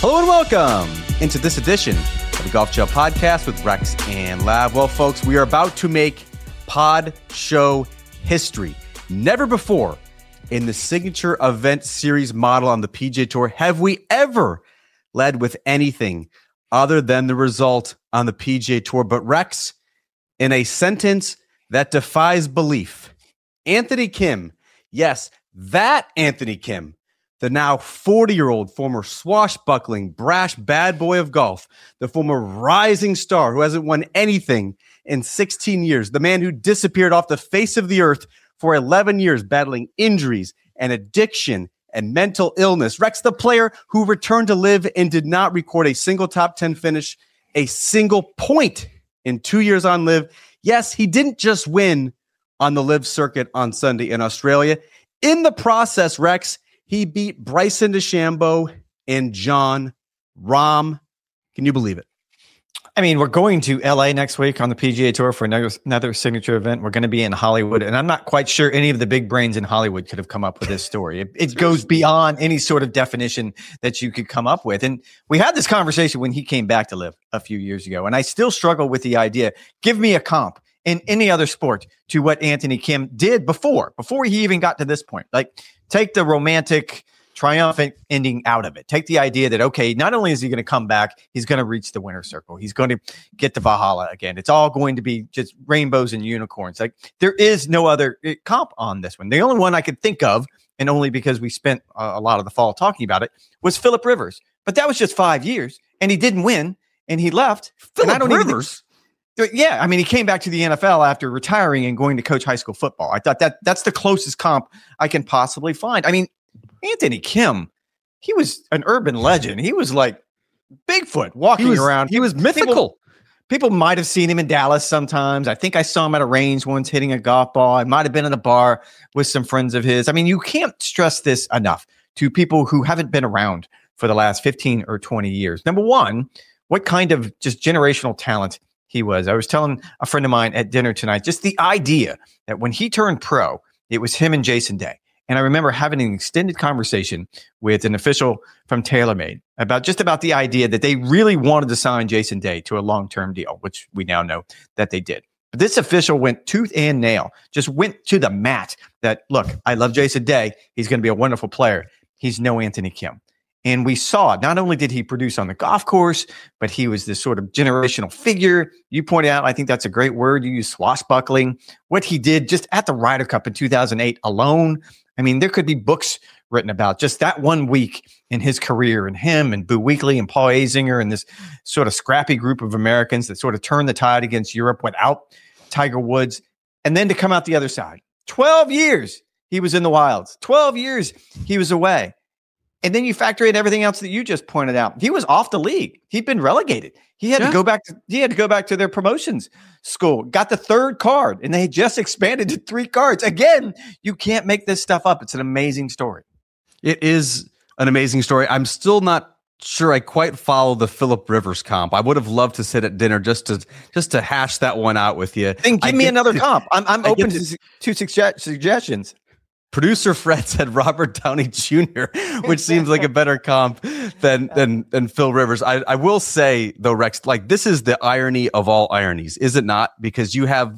Hello and welcome into this edition of the Golf Gel Podcast with Rex and Lav. Well, folks, we are about to make pod show history. Never before in the signature event series model on the PGA Tour have we ever led with anything other than the result on the PGA Tour. But Rex, in a sentence that defies belief, Anthony Kim, yes, that Anthony Kim, the now 40-year-old former swashbuckling, brash bad boy of golf, the former rising star who hasn't won anything in 16 years, the man who disappeared off the face of the earth for 11 years, battling injuries and addiction and mental illness. Rex, the player who returned to live and did not record a single top 10 finish, a single point in 2 years on live. Yes, he didn't just win on the live circuit on Sunday in Australia. In the process, Rex, he beat Bryson DeChambeau and Jon Rahm. Can you believe it? I mean, we're going to LA next week on the PGA Tour for another signature event. We're going to be in Hollywood, and I'm not quite sure any of the big brains in Hollywood could have come up with this story. It goes beyond any sort of definition that you could come up with. And we had this conversation when he came back to live a few years ago, and I still struggle with the idea. Give me a comp in any other sport to what Anthony Kim did before he even got to this point. Like, take the romantic, triumphant ending out of it. Take the idea that, okay, not only is he going to come back, he's going to reach the winner's circle. He's going to get to Valhalla again. It's all going to be just rainbows and unicorns. Like, there is no other comp on this one. The only one I could think of, and only because we spent a lot of the fall talking about it, was Phillip Rivers. But that was just 5 years, and he didn't win, and he left. Phillip Rivers? Yeah, I mean, he came back to the NFL after retiring and going to coach high school football. I thought that's the closest comp I can possibly find. I mean, Anthony Kim, he was an urban legend. He was like Bigfoot walking around. He was mythical. People might have seen him in Dallas sometimes. I think I saw him at a range once hitting a golf ball. I might have been in a bar with some friends of his. I mean, you can't stress this enough to people who haven't been around for the last 15 or 20 years. Number one, what kind of just generational talent he was. I was telling a friend of mine at dinner tonight, just the idea that when he turned pro, it was him and Jason Day. And I remember having an extended conversation with an official from TaylorMade about the idea that they really wanted to sign Jason Day to a long-term deal, which we now know that they did. But this official went tooth and nail, just went to the mat that, look, I love Jason Day. He's going to be a wonderful player. He's no Anthony Kim. And we saw, not only did he produce on the golf course, but he was this sort of generational figure. You pointed out, I think that's a great word. You use swashbuckling. What he did just at the Ryder Cup in 2008 alone. I mean, there could be books written about just that 1 week in his career, and him and Boo Weekley and Paul Azinger and this sort of scrappy group of Americans that sort of turned the tide against Europe without Tiger Woods. And then to come out the other side, 12 years he was in the wilds, 12 years he was away. And then you factor in everything else that you just pointed out. He was off the league. He'd been relegated. He had to go back to their promotions school. Got the third card, and they just expanded to 3 cards. Again, you can't make this stuff up. It's an amazing story. It is an amazing story. I'm still not sure I quite follow the Phillip Rivers comp. I would have loved to sit at dinner just to hash that one out with you. Then give me another comp. I'm open to suggestions. Producer Fred said Robert Downey Jr., which seems like a better comp than Phil Rivers. I will say though, Rex, like, this is the irony of all ironies, is it not? Because you have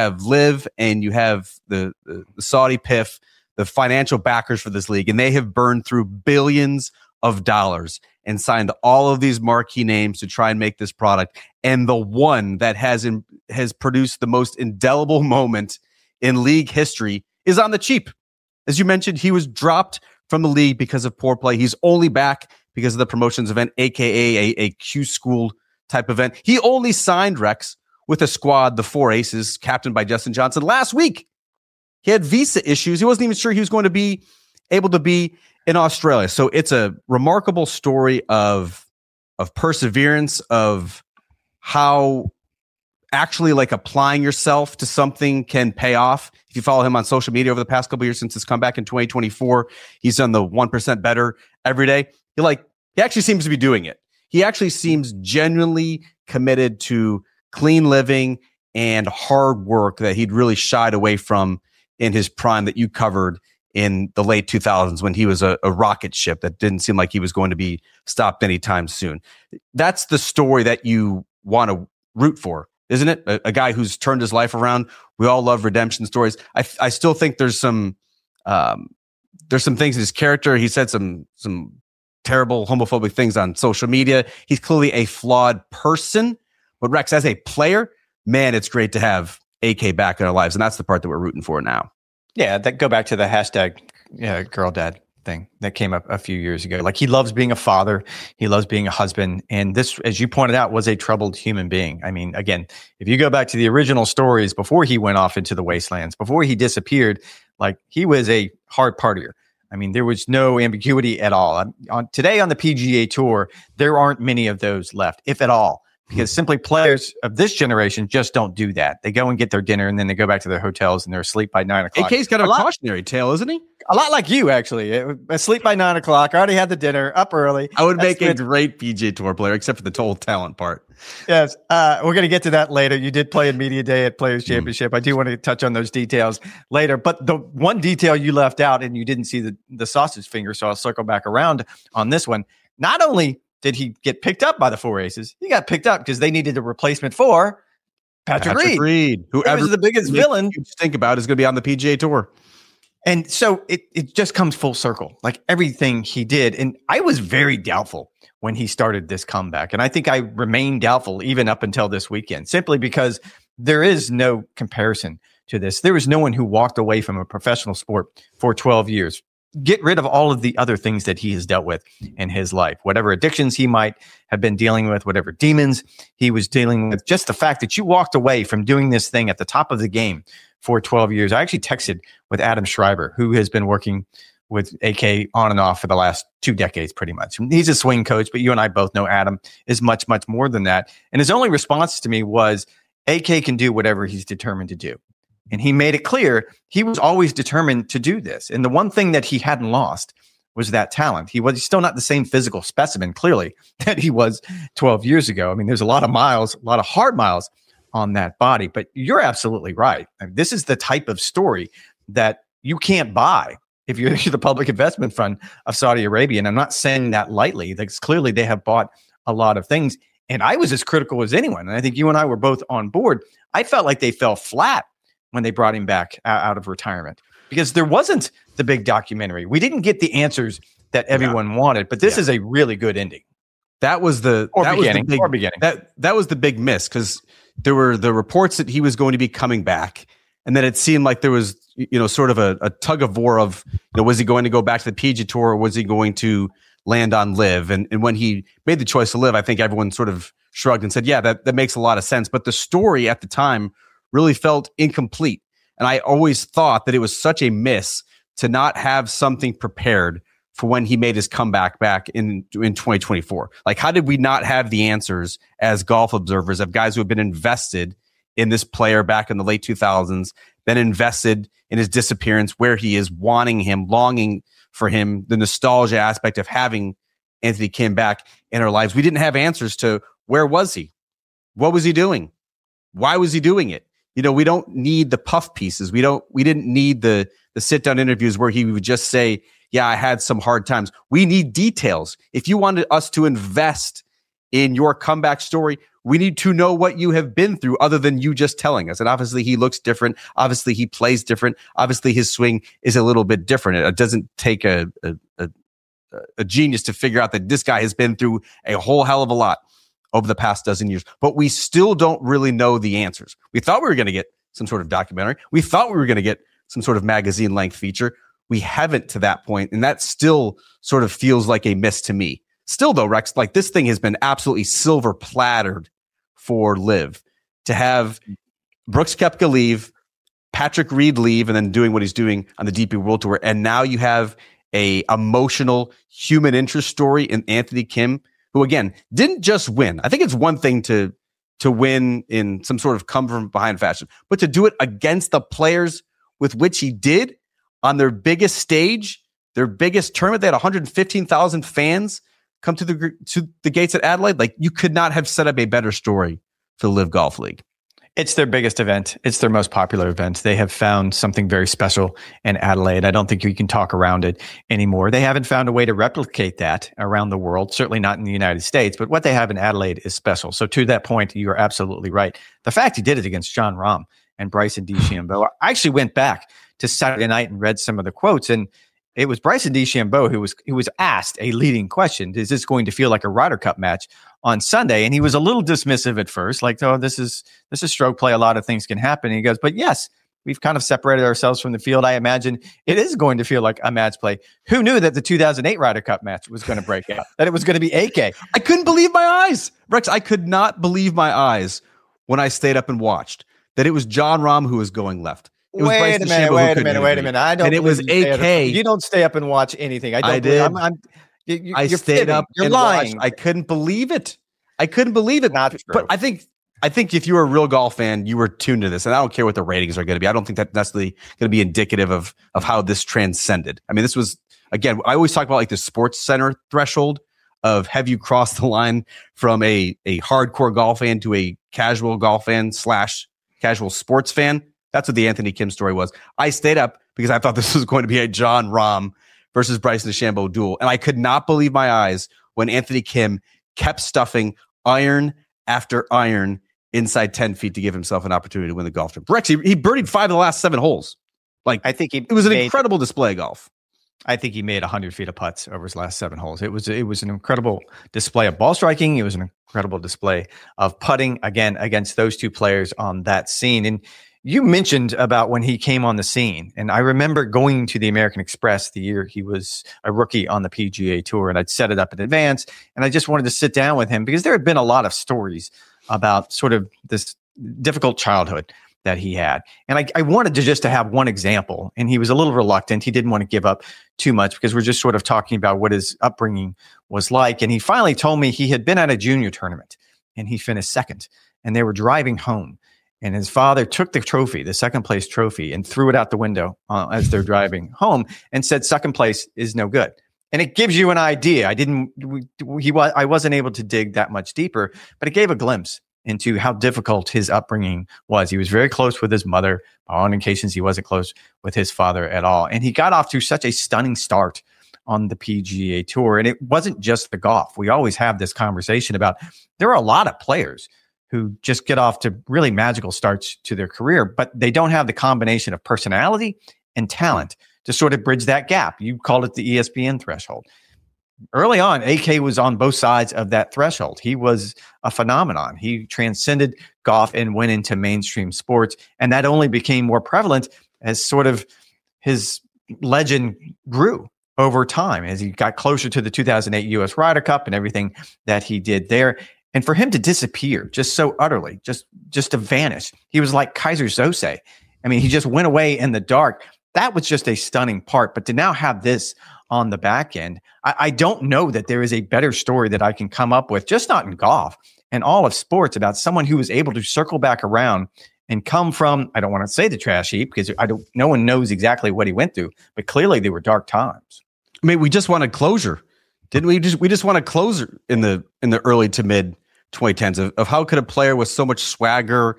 Liv and you have the Saudi PIF, the financial backers for this league, and they have burned through billions of dollars and signed all of these marquee names to try and make this product. And the one that has produced the most indelible moment in league history is on the cheap. As you mentioned, he was dropped from the league because of poor play. He's only back because of the promotions event, aka a Q School type event. He only signed, Rex, with a squad, the Four Aces, captained by Justin Johnson, last week. He had visa issues. He wasn't even sure he was going to be able to be in Australia. So it's a remarkable story of perseverance, of how actually like applying yourself to something can pay off. If you follow him on social media over the past couple of years since his comeback in 2024, he's done the 1% better every day. He actually seems to be doing it. He actually seems genuinely committed to clean living and hard work that he'd really shied away from in his prime that you covered in the late 2000s when he was a rocket ship that didn't seem like he was going to be stopped anytime soon. That's the story that you want to root for, isn't it? A guy who's turned his life around. We all love redemption stories. I still think there's some things in his character. He said some terrible homophobic things on social media. He's clearly a flawed person. But Rex, as a player, man, it's great to have AK back in our lives. And that's the part that we're rooting for now. Yeah, that go back to the hashtag girl dad thing that came up a few years ago. Like, he loves being a father. He loves being a husband. And this, as you pointed out, was a troubled human being. I mean, again, if you go back to the original stories before he went off into the wastelands, before he disappeared, like, he was a hard partier. I mean, there was no ambiguity at all. Today on the PGA Tour, there aren't many of those left, if at all. Because simply players of this generation just don't do that. They go and get their dinner and then they go back to their hotels and they're asleep by 9 o'clock. AK's got a cautionary tale, isn't he? A lot like you, actually. Asleep by 9 o'clock. Already had the dinner, up early. I would make a great PGA Tour player, except for the total talent part. Yes. We're going to get to that later. You did play in Media Day at Players Championship. I do want to touch on those details later. But the one detail you left out, and you didn't see the sausage finger, so I'll circle back around on this one. Not only did he get picked up by the Four Aces, he got picked up because they needed a replacement for Patrick Reed. Whoever was the biggest villain you think about is going to be on the PGA Tour. And so it just comes full circle, like everything he did. And I was very doubtful when he started this comeback. And I think I remain doubtful even up until this weekend, simply because there is no comparison to this. There was no one who walked away from a professional sport for 12 years. Get rid of all of the other things that he has dealt with in his life, whatever addictions he might have been dealing with, whatever demons he was dealing with. Just the fact that you walked away from doing this thing at the top of the game for 12 years. I actually texted with Adam Schreiber, who has been working with AK on and off for the last 2 decades, pretty much. He's a swing coach, but you and I both know Adam is much, much more than that. And his only response to me was, AK can do whatever he's determined to do. And he made it clear he was always determined to do this. And the one thing that he hadn't lost was that talent. He was still not the same physical specimen, clearly, that he was 12 years ago. I mean, there's a lot of miles, a lot of hard miles on that body. But you're absolutely right. I mean, this is the type of story that you can't buy if you're the public investment fund of Saudi Arabia. And I'm not saying that lightly, because clearly they have bought a lot of things. And I was as critical as anyone. And I think you and I were both on board. I felt like they fell flat when they brought him back out of retirement, because there wasn't the big documentary. We didn't get the answers that everyone wanted, but this is a really good ending. That was the beginning. That was the big miss, because there were the reports that he was going to be coming back, and then it seemed like there was sort of a tug of war of was he going to go back to the PGA Tour, or was he going to land on Live? And when he made the choice to Live, I think everyone sort of shrugged and said, yeah, that makes a lot of sense. But the story at the time really felt incomplete. And I always thought that it was such a miss to not have something prepared for when he made his comeback back in 2024. Like, how did we not have the answers as golf observers of guys who have been invested in this player back in the late 2000s, been invested in his disappearance, where he is, wanting him, longing for him, the nostalgia aspect of having Anthony Kim back in our lives? We didn't have answers to where was he? What was he doing? Why was he doing it? We don't need the puff pieces. We didn't need the sit down interviews where he would just say, yeah, I had some hard times. We need details. If you wanted us to invest in your comeback story, we need to know what you have been through other than you just telling us. And obviously he looks different. Obviously he plays different. Obviously his swing is a little bit different. It doesn't take a genius to figure out that this guy has been through a whole hell of a lot over the past dozen years, but we still don't really know the answers. We thought we were going to get some sort of documentary. We thought we were going to get some sort of magazine length feature. We haven't to that point, and that still sort of feels like a miss to me. Still though, Rex, like, this thing has been absolutely silver plattered for Live. To have Brooks Koepka leave, Patrick Reed leave, and then doing what he's doing on the DP World Tour, and now you have a emotional human interest story in Anthony Kim, who, again, didn't just win. I think it's one thing to win in some sort of come from behind fashion, but to do it against the players with which he did on their biggest stage, their biggest tournament. They had 115,000 fans come to the gates at Adelaide. Like, you could not have set up a better story for the Live Golf League. It's their biggest event. It's their most popular event. They have found something very special in Adelaide. I don't think you can talk around it anymore. They haven't found a way to replicate that around the world, certainly not in the United States, but what they have in Adelaide is special. So to that point, you are absolutely right. The fact he did it against Jon Rahm and Bryson DeChambeau, I actually went back to Saturday night and read some of the quotes, and it was Bryson DeChambeau who was asked a leading question: is this going to feel like a Ryder Cup match on Sunday? And he was a little dismissive at first, like, "Oh, this is stroke play. A lot of things can happen." And he goes, "But yes, we've kind of separated ourselves from the field. I imagine it is going to feel like a match play." Who knew that the 2008 Ryder Cup match was going to break out? That it was going to be AK? I couldn't believe my eyes, Rex. I could not believe my eyes when I stayed up and watched that it was Jon Rahm who was going left. Wait a minute. I don't. And it was AK. You don't stay up and watch anything. I did. I stayed fibbing. up. You're and lying. Watched. I couldn't believe it. Not true. But I think if you were a real golf fan, you were tuned to this, and I don't care what the ratings are going to be. I don't think that's necessarily going to be indicative of how this transcended. I mean, this was, again, I always talk about like the Sports Center threshold of have you crossed the line from a hardcore golf fan to a casual golf fan / casual sports fan. That's what the Anthony Kim story was. I stayed up because I thought this was going to be a Jon Rahm versus Bryson DeChambeau duel. And I could not believe my eyes when Anthony Kim kept stuffing iron after iron inside 10 feet to give himself an opportunity to win the golf tournament. Rex, he birdied 5 of the last 7 holes. I think it was an incredible display of golf. I think he made 100 feet of putts over his last 7 holes. It was an incredible display of ball striking. It was an incredible display of putting, again, against those two players on that scene. And you mentioned about when he came on the scene, and I remember going to the American Express the year he was a rookie on the PGA Tour, and I'd set it up in advance, and I just wanted to sit down with him because there had been a lot of stories about sort of this difficult childhood that he had. And I wanted to have one example, and he was a little reluctant. He didn't want to give up too much because we're just sort of talking about what his upbringing was like. And he finally told me he had been at a junior tournament, and he finished second, and they were driving home. And his father took the trophy, the second place trophy, and threw it out the window as they're driving home and said, "Second place is no good." And it gives you an idea. I wasn't able to dig that much deeper, but it gave a glimpse into how difficult his upbringing was. He was very close with his mother. On occasions, he wasn't close with his father at all. And he got off to such a stunning start on the PGA Tour. And it wasn't just the golf. We always have this conversation about there are a lot of players who just get off to really magical starts to their career, but they don't have the combination of personality and talent to sort of bridge that gap. You called it the ESPN threshold. Early on, AK was on both sides of that threshold. He was a phenomenon. He transcended golf and went into mainstream sports, and that only became more prevalent as sort of his legend grew over time as he got closer to the 2008 U.S. Ryder Cup and everything that he did there. And for him to disappear just so utterly, just to vanish, he was like Kaiser Soze. I mean, he just went away in the dark. That was just a stunning part. But to now have this on the back end, I don't know that there is a better story that I can come up with, just not in golf and all of sports, about someone who was able to circle back around and come from, I don't want to say the trash heap because no one knows exactly what he went through, but clearly they were dark times. I mean, we just wanted closure, didn't we? We just want a closer in the early to mid 2010s of how could a player with so much swagger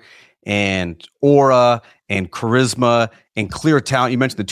and aura and charisma and clear talent. You mentioned the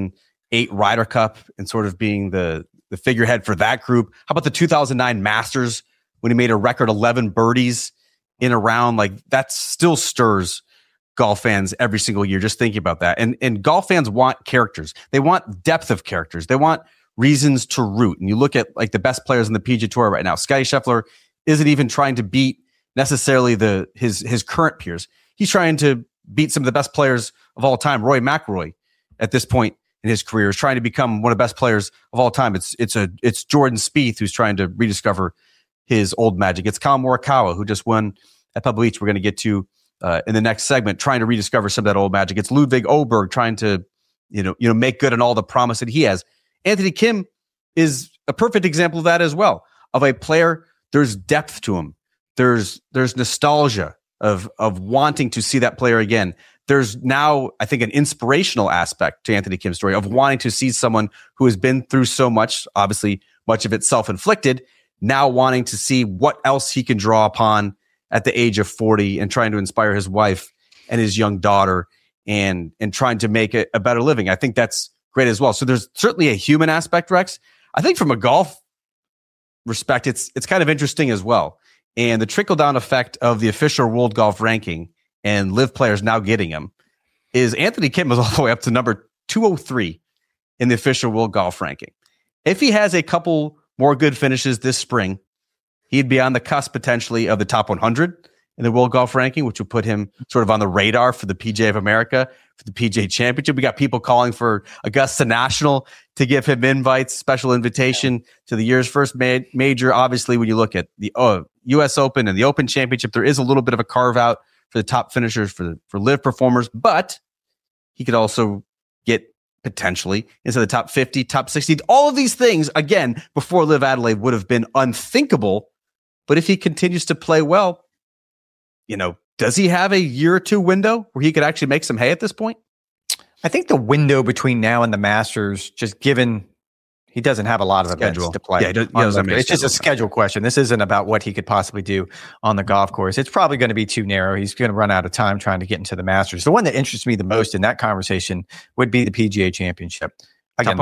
2008 Ryder Cup and sort of being the figurehead for that group. How about the 2009 Masters when he made a record 11 birdies in a round? Like that still stirs golf fans every single year just thinking about that. And golf fans want characters. They want depth of characters. They want reasons to root. And you look at like the best players in the PGA Tour right now. Scottie Scheffler isn't even trying to beat necessarily his current peers. He's trying to beat some of the best players of all time. Rory McIlroy at this point in his career is trying to become one of the best players of all time. It's Jordan Spieth who's trying to rediscover his old magic. It's Colin Morikawa who just won at Pebble Beach. We're going to get to in the next segment, trying to rediscover some of that old magic. It's Ludwig Oberg trying to make good on all the promise that he has. Anthony Kim is a perfect example of that as well, of a player. There's depth to him. There's nostalgia of wanting to see that player again. There's now, I think, an inspirational aspect to Anthony Kim's story of wanting to see someone who has been through so much, obviously much of it self-inflicted, now wanting to see what else he can draw upon at the age of 40 and trying to inspire his wife and his young daughter and trying to make a better living. I think that's great as well. So there's certainly a human aspect, Rex. I think from a golf respect, it's kind of interesting as well. And the trickle-down effect of the official World Golf Ranking and live players now getting him is Anthony Kim is all the way up to number 203 in the official World Golf Ranking. If he has a couple more good finishes this spring, he'd be on the cusp potentially of the top 100 in the World Golf Ranking, which would put him sort of on the radar for the PGA of America, for the PGA Championship. We got people calling for Augusta National to give him invites, special invitation to the year's first major. Obviously, when you look at the U.S. Open and the Open Championship, there is a little bit of a carve out for the top finishers for live performers, but he could also get potentially into the top 50, top 60. All of these things, again, before Live Adelaide would have been unthinkable. But if he continues to play well, does he have a year or two window where he could actually make some hay at this point? I think the window between now and the Masters, just given he doesn't have a lot of events to play. Yeah, it's just a schedule question. This isn't about what he could possibly do on the golf course. It's probably going to be too narrow. He's going to run out of time trying to get into the Masters. The one that interests me the most in that conversation would be the PGA Championship. Again,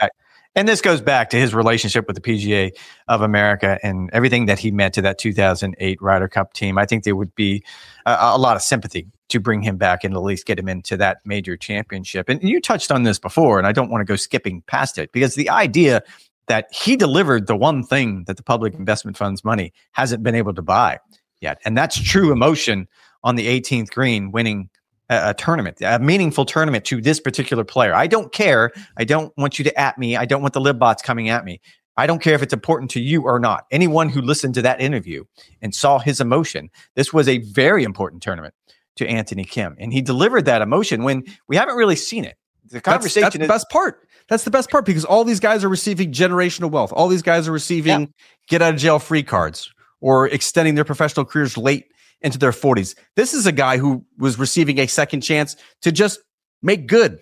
this goes back to his relationship with the PGA of America and everything that he meant to that 2008 Ryder Cup team. I think there would be a lot of sympathy to bring him back and at least get him into that major championship. And you touched on this before, and I don't want to go skipping past it, because the idea that he delivered the one thing that the public investment fund's money hasn't been able to buy yet. And that's true emotion on the 18th green, winning a tournament, a meaningful tournament to this particular player. I don't care. I don't want you to at me. I don't want the lib bots coming at me. I don't care if it's important to you or not. Anyone who listened to that interview and saw his emotion, this was a very important tournament to Anthony Kim. And he delivered that emotion when we haven't really seen it. The conversation that's the best part. That's the best part, because all these guys are receiving generational wealth. All these guys are receiving get out of jail free cards or extending their professional careers late into their 40s. This is a guy who was receiving a second chance to just make good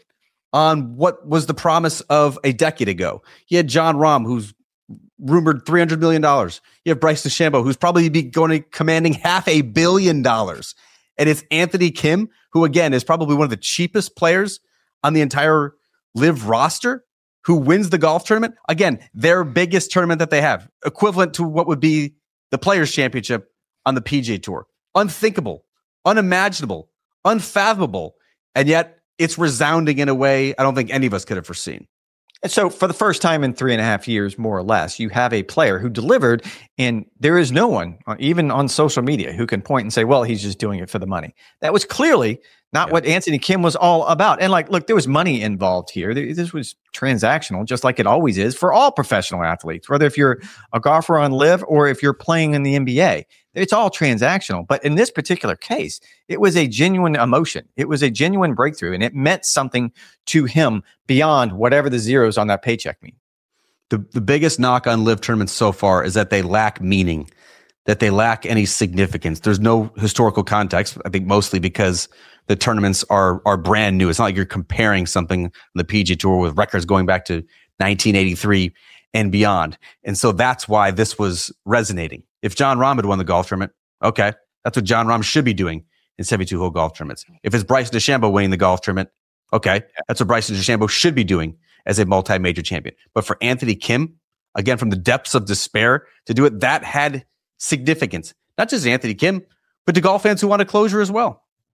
on what was the promise of a decade ago. You had John Rahm, who's rumored $300 million. You have Bryce DeChambeau, who's probably going to commanding $500 million. And it's Anthony Kim, who again is probably one of the cheapest players on the entire live roster, who wins the golf tournament. Again, their biggest tournament that they have, equivalent to what would be the Players' Championship on the PGA Tour. Unthinkable, unimaginable, unfathomable. And yet it's resounding in a way I don't think any of us could have foreseen. And so for the first time in 3.5 years, more or less, you have a player who delivered, and there is no one, even on social media, who can point and say, well, he's just doing it for the money. That was clearly not what Anthony Kim was all about. And look, there was money involved here. This was transactional, just like it always is for all professional athletes, whether if you're a golfer on live or if you're playing in the NBA. It's all transactional. But in this particular case, it was a genuine emotion. It was a genuine breakthrough, and it meant something to him beyond whatever the zeros on that paycheck mean. The biggest knock on live tournaments so far is that they lack meaning, that they lack any significance. There's no historical context, I think mostly because the tournaments are brand new. It's not like you're comparing something on the PGA Tour with records going back to 1983 and beyond. And so that's why this was resonating. If John Rahm had won the golf tournament, okay, that's what John Rahm should be doing in 72-hole golf tournaments. If it's Bryson DeChambeau winning the golf tournament, okay, that's what Bryson DeChambeau should be doing as a multi-major champion. But for Anthony Kim, again, from the depths of despair to do it, that had significance. Not just Anthony Kim, but to golf fans who want a closure as well.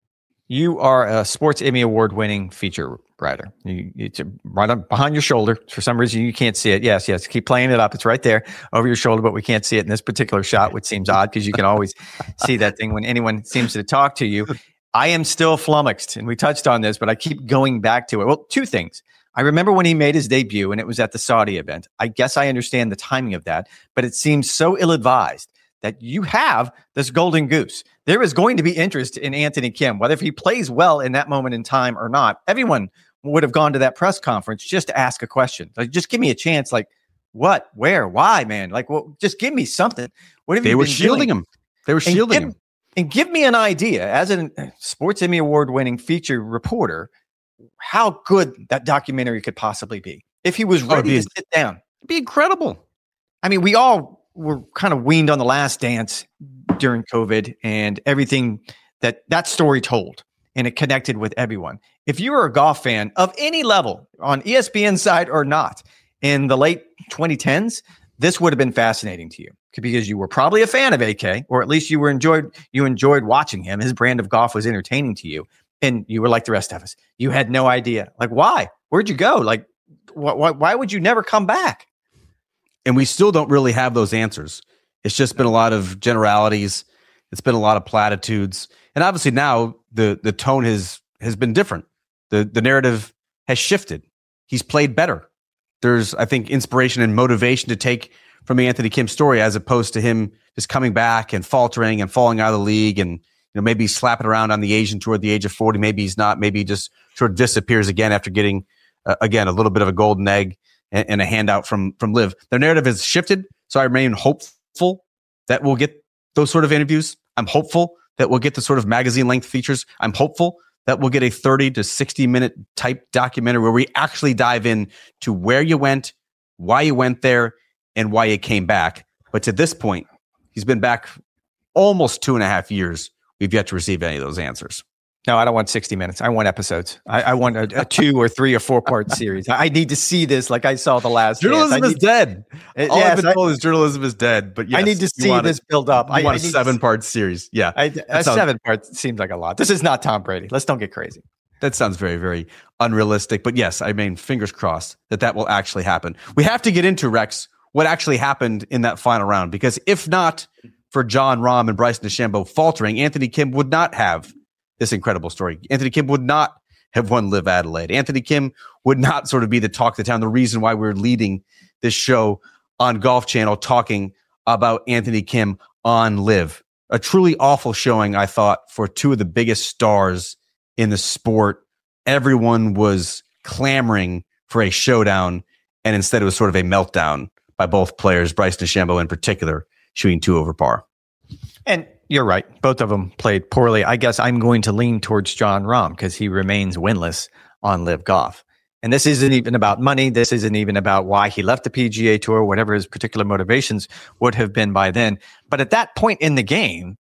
You are a Sports Emmy Award-winning feature writer. It's right up behind your shoulder. For some reason, you can't see it. Yes. Keep playing it up. It's right there over your shoulder, but we can't see it in this particular shot, which seems odd because you can always see that thing when anyone seems to talk to you. I am still flummoxed, and we touched on this, but I keep going back to it. Well, two things. I remember when he made his debut, and it was at the Saudi event. I guess I understand the timing of that, but it seems so ill-advised that you have this golden goose. There is going to be interest in Anthony Kim, whether if he plays well in that moment in time or not. Everyone would have gone to that press conference just to ask a question. Like, just give me a chance. Like, what, where, why, man? Like, well, just give me something. What have they you were been shielding doing? him. They were shielding him. And give me an idea, as a Sports Emmy Award-winning feature reporter, how good that documentary could possibly be. If he was ready to sit down. It'd be incredible. I mean, we all were kind of weaned on The Last Dance during COVID and everything that story told, and it connected with everyone. If you were a golf fan of any level on ESPN side or not in the late 2010s, this would have been fascinating to you because you were probably a fan of AK, or at least you enjoyed watching him. His brand of golf was entertaining to you. And you were like the rest of us. You had no idea. Like, why? Where'd you go? Like, why would you never come back? And we still don't really have those answers. It's just been a lot of generalities. It's been a lot of platitudes. And obviously now the tone has been different. The narrative has shifted. He's played better. There's, I think, inspiration and motivation to take from the Anthony Kim story, as opposed to him just coming back and faltering and falling out of the league and maybe slapping around on the Asian tour at the age of 40. Maybe he's not. Maybe he just sort of disappears again after getting, again, a little bit of a golden egg and a handout from LIV. Their narrative has shifted, so I remain hopeful that we'll get those sort of interviews. I'm hopeful that we'll get the sort of magazine-length features. I'm hopeful that we'll get a 30 to 60-minute type documentary where we actually dive in to where you went, why you went there, and why you came back. But to this point, he's been back almost 2.5 years. We've yet to receive any of those answers. No, I don't want 60 minutes. I want episodes. I want a 2 or 3 or 4 part series. I need to see this like I saw The Last Dance. Journalism is dead. All I've been told is journalism is dead. But yes, I need to see this build up. I want a 7-part series. Yeah. A 7-part seems like a lot. This is not Tom Brady. Let's don't get crazy. That sounds very, very unrealistic. But yes, I mean, fingers crossed that will actually happen. We have to get into, Rex, what actually happened in that final round, because if not for Jon Rahm and Bryson DeChambeau faltering, Anthony Kim would not have this incredible story. Anthony Kim would not have won LIV Adelaide. Anthony Kim would not sort of be the talk of the town, the reason why we're leading this show on Golf Channel talking about Anthony Kim on LIV. A truly awful showing, I thought, for two of the biggest stars in the sport. Everyone was clamoring for a showdown, and instead it was sort of a meltdown by both players, Bryson DeChambeau in particular, shooting 2 over par. And you're right. Both of them played poorly. I guess I'm going to lean towards Jon Rahm because he remains winless on LIV Golf. And this isn't even about money. This isn't even about why he left the PGA Tour, whatever his particular motivations would have been by then. But at that point in the game,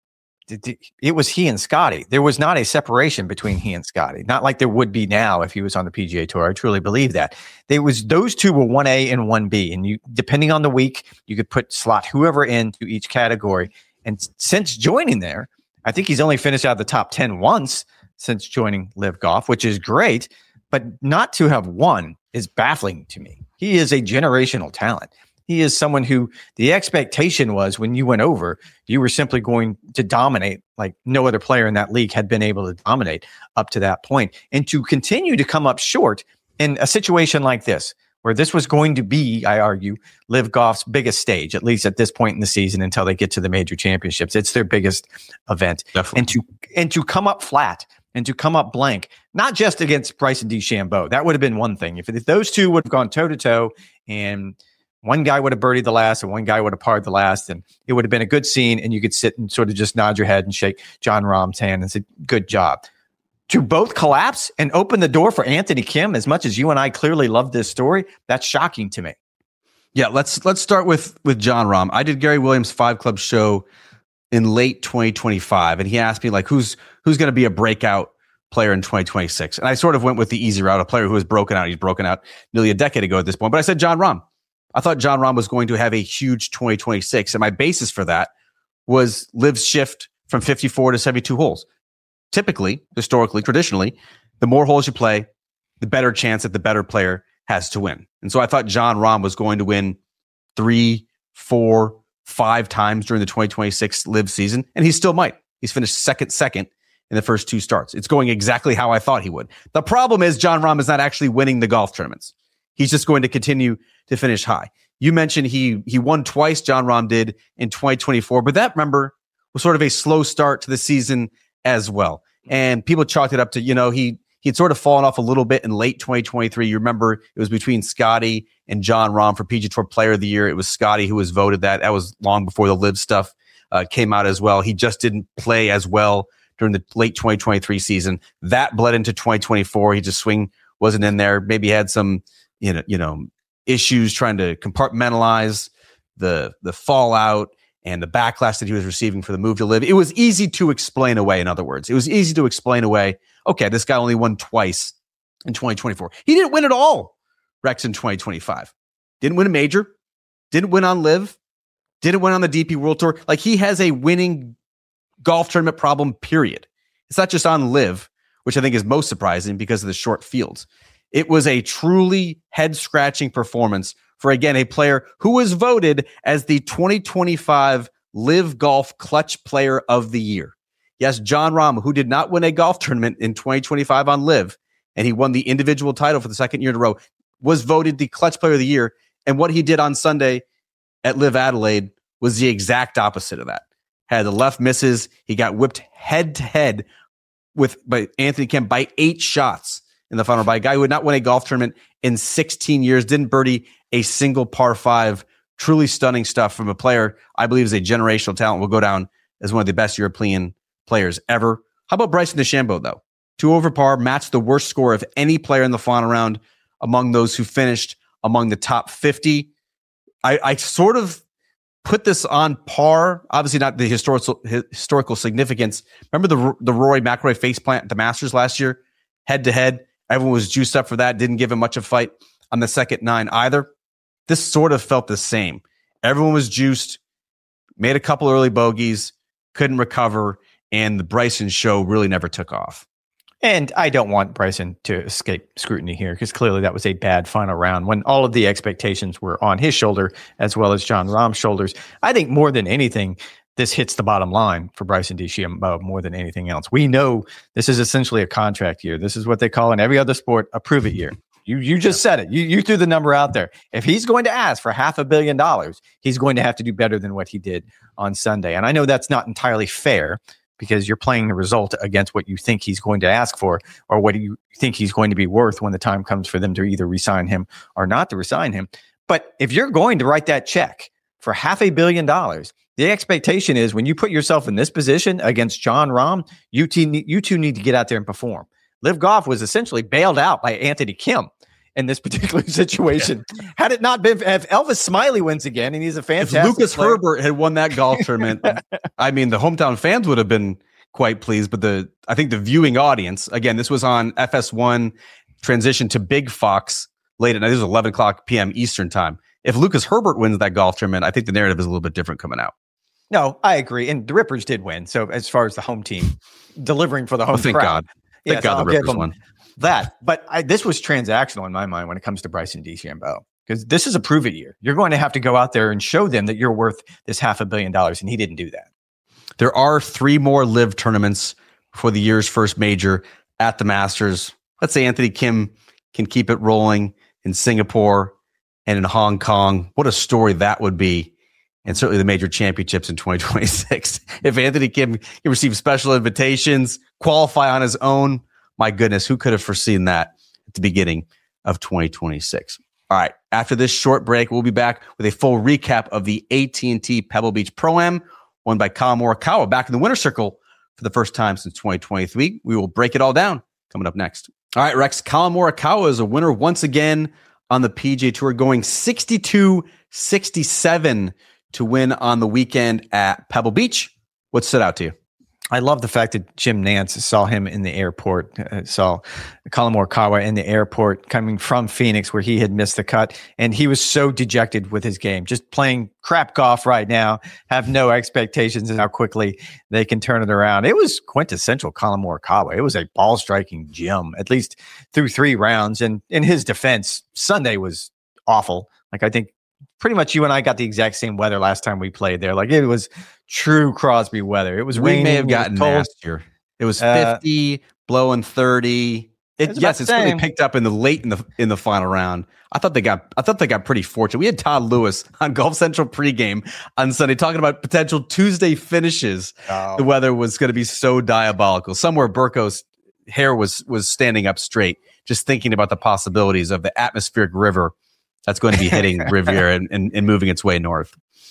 it was he and Scotty. There was not a separation between he and Scotty. Not like there would be now if he was on the PGA Tour. I truly believe that. Those two were 1A and 1B. And you, depending on the week, you could slot whoever into each category. And since joining there, I think he's only finished out of the top 10 once since joining LIV Golf, which is great. But not to have won is baffling to me. He is a generational talent. He is someone who the expectation was when you went over, you were simply going to dominate like no other player in that league had been able to dominate up to that point. And to continue to come up short in a situation like this, where this was going to be, I argue, LIV Golf's biggest stage, at least at this point in the season until they get to the major championships. It's their biggest event. Definitely. And to come up flat and to come up blank, not just against Bryson DeChambeau. That would have been one thing. If those two would have gone toe-to-toe and one guy would have birdied the last and one guy would have parred the last, and it would have been a good scene, and you could sit and sort of just nod your head and shake Jon Rahm's hand and say, good job. To both collapse and open the door for Anthony Kim, as much as you and I clearly love this story, that's shocking to me. Yeah, let's start with Jon Rahm. I did Gary Williams' 5 Club show in late 2025, and he asked me, like, who's going to be a breakout player in 2026? And I sort of went with the easy route, a player who has broken out. He's broken out nearly a decade ago at this point. But I said Jon Rahm. I thought Jon Rahm was going to have a huge 2026. And my basis for that was LIV's shift from 54 to 72 holes. Typically, historically, traditionally, the more holes you play, the better chance that the better player has to win. And so I thought Jon Rahm was going to win 3, 4, 5 times during the 2026 LIV season. And he still might. He's finished second in the first 2 starts. It's going exactly how I thought he would. The problem is Jon Rahm is not actually winning the golf tournaments. He's just going to continue to finish high. You mentioned he won twice, Jon Rahm did in 2024, but that, remember, was sort of a slow start to the season as well. And people chalked it up to, he'd sort of fallen off a little bit in late 2023. You remember it was between Scotty and Jon Rahm for PGA Tour Player of the Year. It was Scotty who was voted that. That was long before the LIV stuff came out as well. He just didn't play as well during the late 2023 season. That bled into 2024. He just swing wasn't in there. Maybe had some issues trying to compartmentalize the fallout and the backlash that he was receiving for the move to LIV. It was easy to explain away, in other words. It was easy to explain away, okay, this guy only won twice in 2024. He didn't win at all, Rex, in 2025. Didn't win a major, didn't win on LIV, didn't win on the DP World Tour. Like, he has a winning golf tournament problem, period. It's not just on LIV, which I think is most surprising because of the short fields. It was a truly head-scratching performance for, again, a player who was voted as the 2025 LIV Golf Clutch Player of the Year. Yes, Jon Rahm, who did not win a golf tournament in 2025 on LIV, and he won the individual title for the second year in a row, was voted the Clutch Player of the Year. And what he did on Sunday at LIV Adelaide was the exact opposite of that. Had the left misses. He got whipped head-to-head by Anthony Kim by 8 shots in the final by a guy who had not won a golf tournament in 16 years, didn't birdie a single par 5. Truly stunning stuff from a player I believe is a generational talent, will go down as one of the best European players ever. How about Bryson DeChambeau, though? 2 over par, matched the worst score of any player in the final round among those who finished among the top 50. I sort of put this on par, obviously not the historical significance. Remember the Rory McIlroy faceplant at the Masters last year? Head-to-head. Everyone was juiced up for that. Didn't give him much of a fight on the second 9 either. This sort of felt the same. Everyone was juiced, made a couple early bogeys, couldn't recover, and the Bryson show really never took off. And I don't want Bryson to escape scrutiny here, because clearly that was a bad final round when all of the expectations were on his shoulder as well as Jon Rahm's shoulders. I think more than anything, this hits the bottom line for Bryson DeChambeau more than anything else. We know this is essentially a contract year. This is what they call in every other sport a prove it year. You just said it. You threw the number out there. If he's going to ask for $500 million, he's going to have to do better than what he did on Sunday. And I know that's not entirely fair, because you're playing the result against what you think he's going to ask for, or what you think he's going to be worth when the time comes for them to either re-sign him or not to re-sign him. But if you're going to write that check for $500 million, the expectation is when you put yourself in this position against Jon Rahm, you two need to get out there and perform. LIV Golf was essentially bailed out by Anthony Kim in this particular situation. Had it not been, if Elvis Smiley wins again, and he's a fantastic If Lucas player. Herbert had won that golf tournament, I mean, the hometown fans would have been quite pleased, but I think the viewing audience, again, this was on FS1, transition to Big Fox late at night. This is 11 o'clock p.m. Eastern time. If Lucas Herbert wins that golf tournament, I think the narrative is a little bit different coming out. No, I agree. And the Rippers did win. So as far as the home team delivering for the home thank crowd. God. Thank God the Rippers won. That, but this was transactional in my mind when it comes to Bryson DeChambeau, because this is a prove it year. You're going to have to go out there and show them that you're worth this $500 million, and he didn't do that. There are 3 more LIV tournaments for the year's first major at the Masters. Let's say Anthony Kim can keep it rolling in Singapore and in Hong Kong. What a story that would be. And certainly the major championships in 2026. If Anthony Kim can receive special invitations, qualify on his own, my goodness, who could have foreseen that at the beginning of 2026? All right, after this short break, we'll be back with a full recap of the AT&T Pebble Beach Pro-Am, won by Collin Morikawa, back in the winner's circle for the first time since 2023. We will break it all down coming up next. All right, Rex, Collin Morikawa is a winner once again on the PGA Tour, going 62-67 to win on the weekend at Pebble Beach. What stood out to you? I love the fact that Jim Nance saw him in the airport, saw Collin Morikawa in the airport coming from Phoenix where he had missed the cut. And he was so dejected with his game, just playing crap golf right now, have no expectations and how quickly they can turn it around. It was quintessential Collin Morikawa. It was a ball striking gem, at least through 3 rounds. And in his defense, Sunday was awful. Like, I think pretty much you and I got the exact same weather last time we played there. Like, it was true Crosby weather. It was raining. We may have gotten nastier. It was 50, blowing 30. It's really picked up in the final round. I thought they got pretty fortunate. We had Todd Lewis on Golf Central pregame on Sunday talking about potential Tuesday finishes. Oh. The weather was going to be so diabolical. Somewhere Burko's hair was standing up straight, just thinking about the possibilities of the atmospheric river that's going to be hitting Riviera and moving its way north.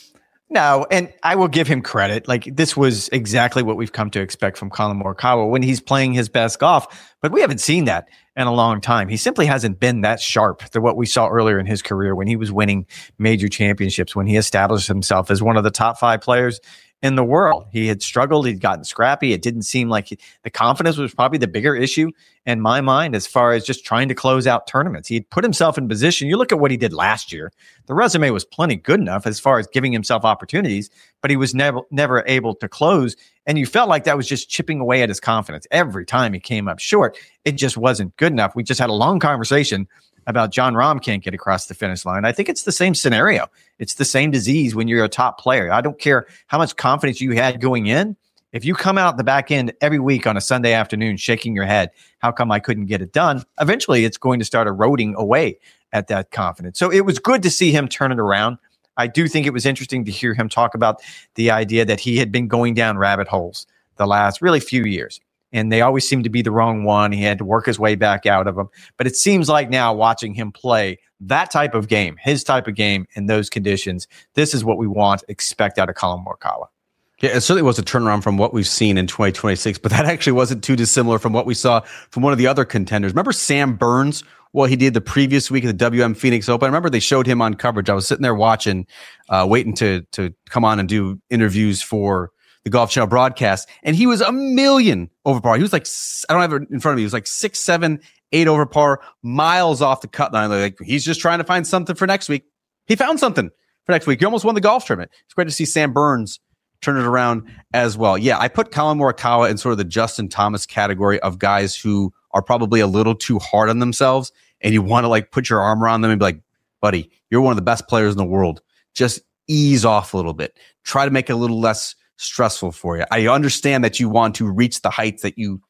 No, and I will give him credit. Like, this was exactly what we've come to expect from Collin Morikawa when he's playing his best golf. But we haven't seen that in a long time. He simply hasn't been that sharp to what we saw earlier in his career when he was winning major championships, when he established himself as one of the top 5 players in the world. He had struggled. He'd gotten scrappy. It didn't seem like the confidence was probably the bigger issue in my mind as far as just trying to close out tournaments. He'd put himself in position. You look at what he did last year. The resume was plenty good enough as far as giving himself opportunities, but he was never able to close. And you felt like that was just chipping away at his confidence. Every time he came up short, it just wasn't good enough. We just had a long conversation about Jon Rahm can't get across the finish line. I think it's the same scenario. It's the same disease when you're a top player. I don't care how much confidence you had going in. If you come out the back end every week on a Sunday afternoon shaking your head, how come I couldn't get it done? Eventually, it's going to start eroding away at that confidence. So it was good to see him turn it around. I do think it was interesting to hear him talk about the idea that he had been going down rabbit holes the last really few years. And they always seem to be the wrong one. He had to work his way back out of them. But it seems like now watching him play that type of game, his type of game in those conditions, this is what we expect out of Collin Morikawa. Yeah, it certainly was a turnaround from what we've seen in 2026, but that actually wasn't too dissimilar from what we saw from one of the other contenders. Remember Sam Burns? Well, he did the previous week at the WM Phoenix Open. I remember they showed him on coverage. I was sitting there watching, waiting to come on and do interviews for the Golf Channel broadcast, and he was a million over par. He was like, I don't have it in front of me. He was like 6, 7, 8 over par, miles off the cut line. Like, he's just trying to find something for next week. He found something for next week. He almost won the golf tournament. It's great to see Sam Burns turn it around as well. Yeah, I put Collin Morikawa in sort of the Justin Thomas category of guys who are probably a little too hard on themselves, and you want to like put your arm around them and be like, buddy, you're one of the best players in the world. Just ease off a little bit. Try to make it a little less stressful for you. I understand that you want to reach the heights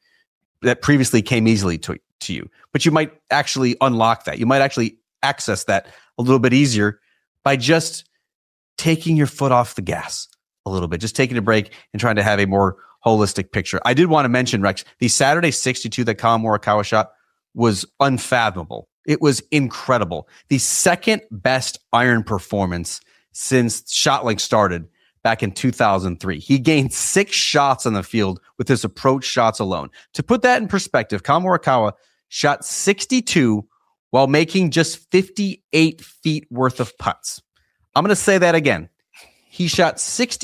that previously came easily to you, but you might actually unlock that. You might actually access that a little bit easier by just taking your foot off the gas a little bit, just taking a break and trying to have a more holistic picture. I did want to mention, Rex, the Saturday 62 that Collin Morikawa shot was unfathomable. It was incredible. The second best iron performance since ShotLink started back in 2003. He gained 6 shots on the field with his approach shots alone. To put that in perspective, Collin Morikawa shot 62 while making just 58 feet worth of putts. I'm going to say that again. He shot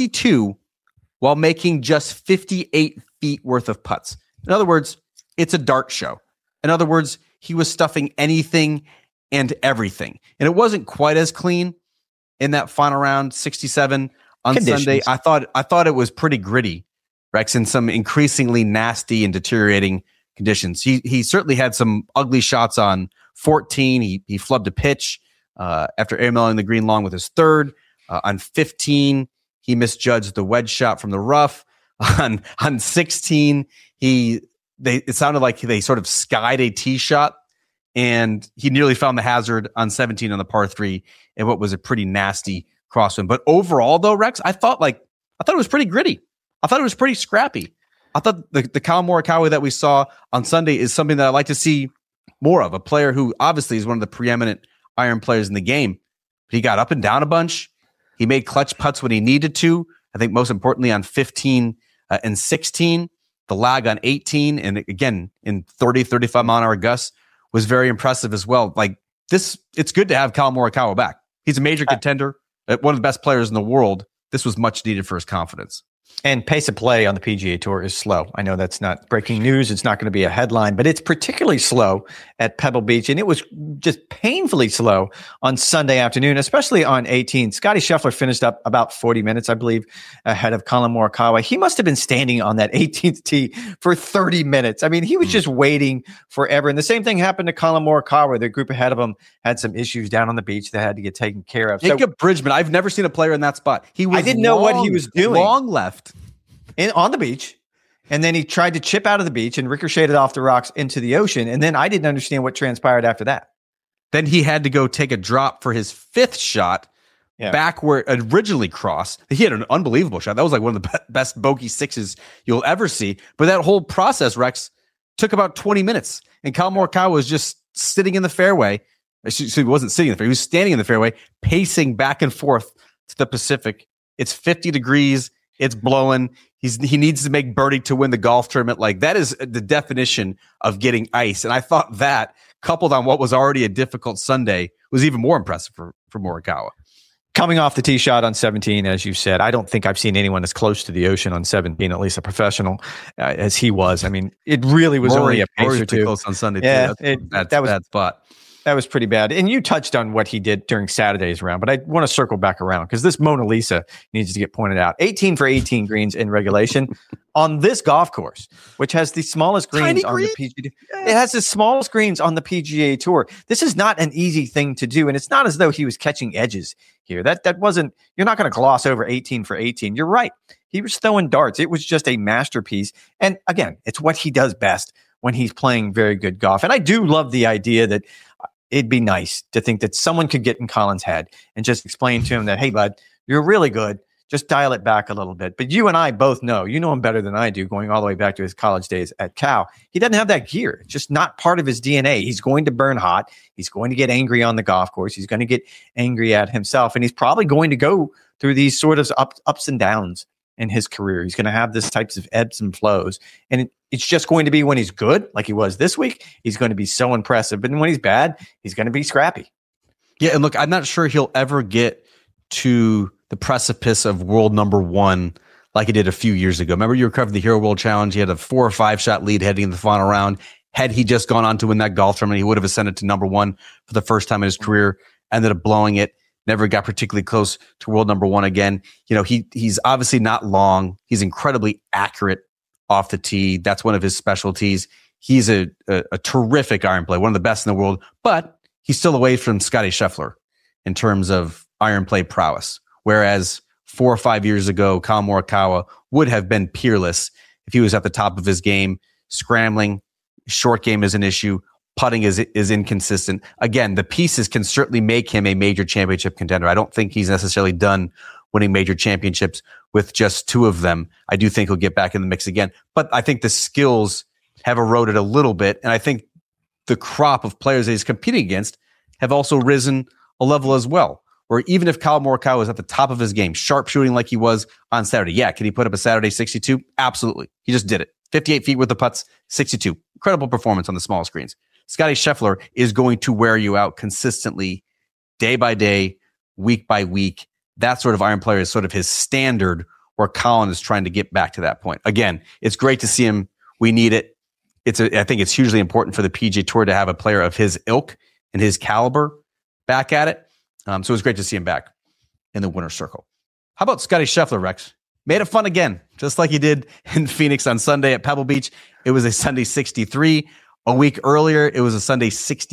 62 while making just 58 feet worth of putts. In other words, it's a dart show. In other words, he was stuffing anything and everything. And it wasn't quite as clean in that final round, 67 on Sunday. I thought it was pretty gritty, Rex, in some increasingly nasty and deteriorating conditions. He certainly had some ugly shots on 14. He flubbed a pitch after airmailing the green long with his third. On 15, he misjudged the wedge shot from the rough. On 16, it sounded like they sort of skied a tee shot, and he nearly found the hazard on 17 on the par 3 in what was a pretty nasty crosswind. But overall, though, Rex, I thought it was pretty gritty. I thought it was pretty scrappy. I thought the Collin Morikawa that we saw on Sunday is something that I like to see more of. A player who obviously is one of the preeminent iron players in the game. He got up and down a bunch. He made clutch putts when he needed to. I think most importantly on 15 and 16, the lag on 18, and again in 30, 35 mile an hour gusts was very impressive as well. Like this, it's good to have Collin Morikawa back. He's a major contender, one of the best players in the world. This was much needed for his confidence. And pace of play on the PGA Tour is slow. I know that's not breaking news. It's not going to be a headline, but it's particularly slow at Pebble Beach. And it was just painfully slow on Sunday afternoon, especially on 18. Scotty Scheffler finished up about 40 minutes, I believe, ahead of Collin Morikawa. He must have been standing on that 18th tee for 30 minutes. I mean, he was just waiting forever. And the same thing happened to Collin Morikawa. The group ahead of him had some issues down on the beach that had to get taken care of. Jacob Bridgman, I've never seen a player in that spot. I didn't know what he was doing. Long left. On the beach, and then he tried to chip out of the beach and ricocheted off the rocks into the ocean, and then I didn't understand what transpired after that. Then he had to go take a drop for his 5th shot back where it originally crossed. He had an unbelievable shot. That was like one of the best bogey 6s you'll ever see. But that whole process, Rex, took about 20 minutes, and Collin Morikawa was just sitting in the fairway. So he wasn't sitting in the fairway. He was standing in the fairway, pacing back and forth to the Pacific It's 50 degrees. It's blowing. He needs to make birdie to win the golf tournament. Like, that is the definition of getting ice. And I thought that, coupled on what was already a difficult Sunday, was even more impressive for Morikawa. Coming off the tee shot on 17, as you said, I don't think I've seen anyone as close to the ocean on 17, at least a professional, as he was. I mean, it really was only a pace or two. Close on Sunday, yeah, too. That was bad spot. That was pretty bad. And you touched on what he did during Saturday's round, but I want to circle back around because this Mona Lisa needs to get pointed out. 18 for 18 greens in regulation on this golf course, which has the smallest greens on the PGA. It has the smallest greens on the PGA Tour. This is not an easy thing to do, and it's not as though he was catching edges here. That wasn't. You're not going to gloss over 18 for 18. You're right. He was throwing darts. It was just a masterpiece. And again, it's what he does best when he's playing very good golf. And I do love the idea that it'd be nice to think that someone could get in Colin's head and just explain to him that, hey, bud, you're really good. Just dial it back a little bit. But you and I both know, you know him better than I do, going all the way back to his college days at Cal. He doesn't have that gear. It's just not part of his DNA. He's going to burn hot. He's going to get angry on the golf course. He's going to get angry at himself. And he's probably going to go through these sort of ups and downs in his career. He's going to have this types of ebbs and flows. And it's just going to be when he's good, like he was this week, he's going to be so impressive. But when he's bad, he's going to be scrappy. Yeah, and look, I'm not sure he'll ever get to the precipice of world number one like he did a few years ago. Remember, you recovered the Hero World Challenge. He had a 4 or 5 shot lead heading in the final round. Had he just gone on to win that golf tournament, he would have ascended to number one for the first time in his career, ended up blowing it. Never got particularly close to world number one again. You know, he's obviously not long. He's incredibly accurate off the tee. That's one of his specialties. He's a terrific iron play, one of the best in the world, but he's still away from Scotty Scheffler in terms of iron play prowess. Whereas 4 or 5 years ago, Collin Morikawa would have been peerless if he was at the top of his game. Scrambling, short game is an issue. Putting is inconsistent. Again, the pieces can certainly make him a major championship contender. I don't think he's necessarily done winning major championships with just 2 of them. I do think he'll get back in the mix again. But I think the skills have eroded a little bit. And I think the crop of players that he's competing against have also risen a level as well. Where even if Collin Morikawa was at the top of his game, sharp shooting like he was on Saturday, yeah, can he put up a Saturday 62? Absolutely. He just did it. 58 feet with the putts, 62. Incredible performance on the small screens. Scotty Scheffler is going to wear you out consistently, day by day, week by week. That sort of iron player is sort of his standard, where Collin is trying to get back to that point. Again, it's great to see him. We need it. I think it's hugely important for the PGA Tour to have a player of his ilk and his caliber back at it. So it's great to see him back in the winner's circle. How about Scotty Scheffler, Rex? Made it fun again, just like he did in Phoenix on Sunday at Pebble Beach. It was a Sunday 63. A week earlier, it was a Sunday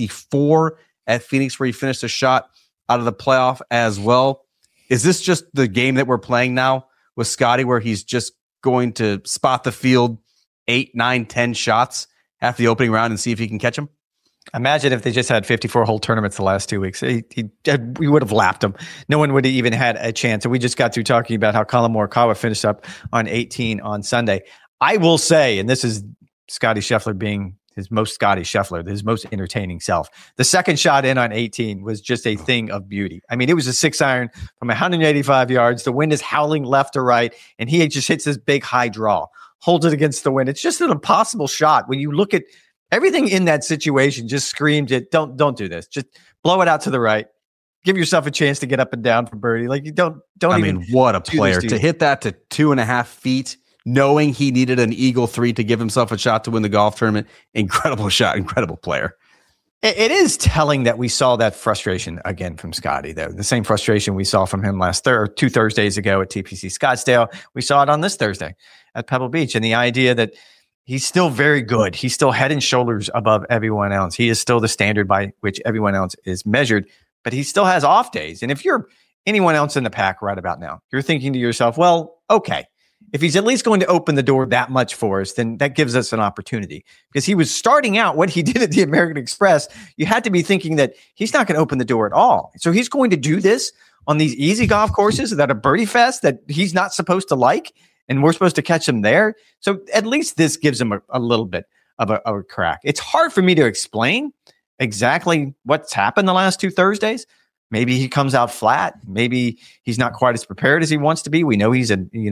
64 at Phoenix, where he finished a shot out of the playoff as well. Is this just the game that we're playing now with Scotty, where he's just going to spot the field 8, 9, 10 shots after the opening round and see if he can catch them? Imagine if they just had 54-hole tournaments the last 2 weeks. We would have lapped them. No one would have even had a chance. And we just got through talking about how Collin Morikawa finished up on 18 on Sunday. I will say, and this is Scotty Scheffler being his most Scotty Scheffler, his most entertaining self. The second shot in on 18 was just a thing of beauty. I mean, it was a 6-iron from 185 yards. The wind is howling left to right, and he just hits this big high draw, holds it against the wind. It's just an impossible shot. When you look at everything in that situation, just screamed it. Don't do this. Just blow it out to the right. Give yourself a chance to get up and down for birdie. Like, you don't. I mean, what a player to hit that to 2.5 feet, knowing he needed an eagle 3 to give himself a shot to win the golf tournament. Incredible shot, incredible player. It is telling that we saw that frustration again from Scotty, though. The same frustration we saw from him last 2 Thursdays ago at TPC Scottsdale. We saw it on this Thursday at Pebble Beach. And the idea that he's still very good. He's still head and shoulders above everyone else. He is still the standard by which everyone else is measured, but he still has off days. And if you're anyone else in the pack right about now, you're thinking to yourself, well, okay, if he's at least going to open the door that much for us, then that gives us an opportunity. Because he was starting out what he did at the American Express. You had to be thinking that he's not going to open the door at all. So he's going to do this on these easy golf courses that are birdie fest that he's not supposed to like, and we're supposed to catch him there. So at least this gives him a little bit of a crack. It's hard for me to explain exactly what's happened the last 2 Thursdays, maybe he comes out flat. Maybe he's not quite as prepared as he wants to be. We know he's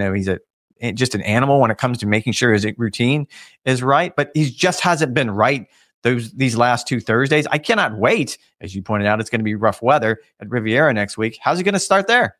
just an animal when it comes to making sure his routine is right, but he just hasn't been right these last 2 Thursdays. I cannot wait. As you pointed out, it's going to be rough weather at Riviera next week. How's he going to start there?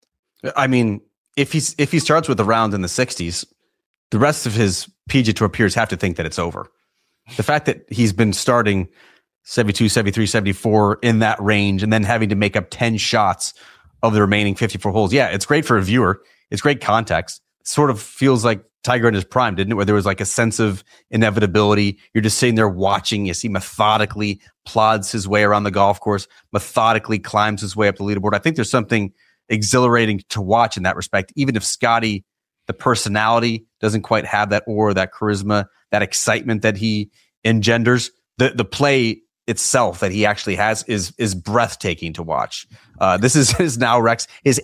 I mean, if he starts with a round in the 60s, the rest of his PGA Tour peers have to think that it's over. The fact that he's been starting 72, 73, 74 in that range and then having to make up 10 shots of the remaining 54 holes. Yeah, it's great for a viewer. It's great context. It sort of feels like Tiger in his prime, didn't it? Where there was like a sense of inevitability. You're just sitting there watching. You see methodically plods his way around the golf course, methodically climbs his way up the leaderboard. I think there's something exhilarating to watch in that respect, even if Scotty, the personality, doesn't quite have that aura, that charisma, that excitement that he engenders. The play itself that he actually has is breathtaking to watch. This is now, Rex, his